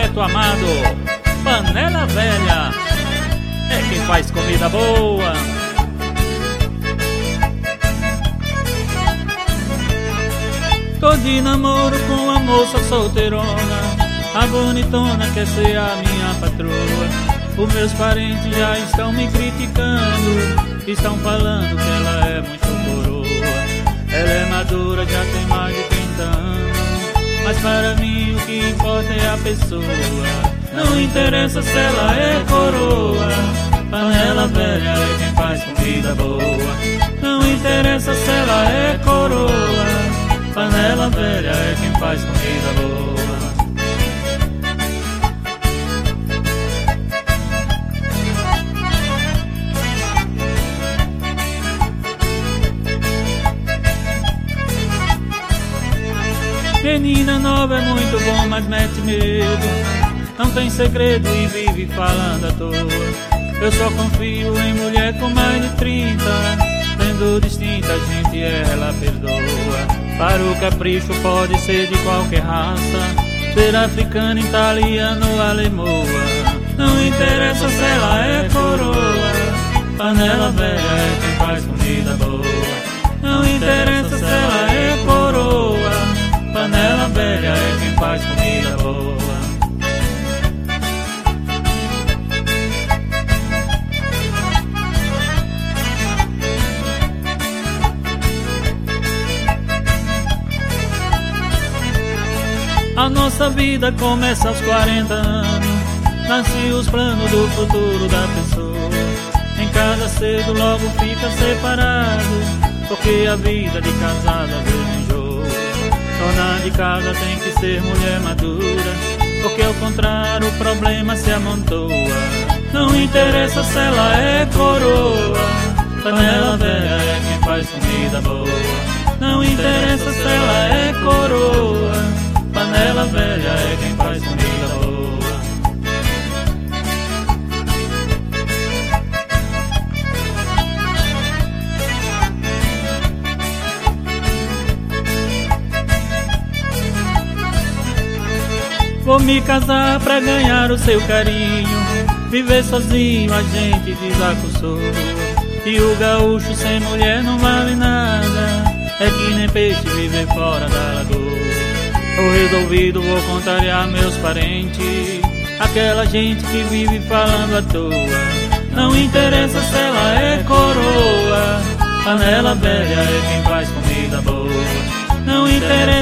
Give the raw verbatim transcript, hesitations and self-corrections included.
neto amado, panela velha é quem faz comida boa. Tô de namoro com a moça solteirona, a bonitona quer ser a minha patroa. Os meus parentes já estão me criticando, estão falando que ela é muito coroa. Ela é madura, já tem mais de trinta anos, mas para mim o que importa é a pessoa. Não interessa se ela é coroa, panela velha é quem faz comida boa. Não interessa se ela é coroa, panela velha é quem faz comida boa. Menina nova é muito bom, mas mete medo, não tem segredo e vive falando à toa. Eu só confio em mulher com mais de trinta, sendo distinta a gente ela perdoa. Para o capricho pode ser de qualquer raça, ser africana, italiana ou alemoa. Não interessa se ela é coroa, panela velha é quem faz comida boa. Não interessa se ela é coroa, panela velha é quem faz comida boa. A nossa vida começa aos quarenta anos, nasce os planos do futuro da pessoa. Em casa cedo logo fica separado, porque a vida de casada vem enjoa. Dona de casa tem que ser mulher madura, porque ao contrário o problema se amontoa. Não interessa se ela é coroa, panela velha é quem faz comida boa. Não interessa se ela é coroa, panela velha é quem faz comida boa. Vou me casar pra ganhar o seu carinho, viver sozinho a gente desacossou. E o gaúcho sem mulher não vale nada, é que nem peixe viver fora da lagoa. Tô resolvido, vou contrariar meus parentes, aquela gente que vive falando à toa. Não interessa se ela é coroa, panela velha é quem faz comida boa. Não interessa